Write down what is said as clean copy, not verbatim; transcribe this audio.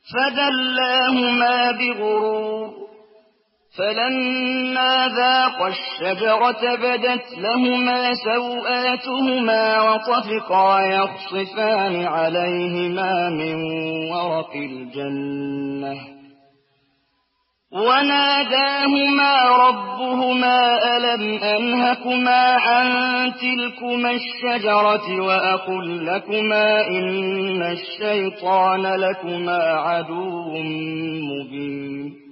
فدلاهما بغرور فلما ذاقا الشجرة بدت لهما سوآتهما وطفقا يخصفان عليهما من ورق الجنة وناداهما ربهما ألم أنهكما عن تلكما الشجرة وأقل لكما إن الشيطان لكما عدو مبين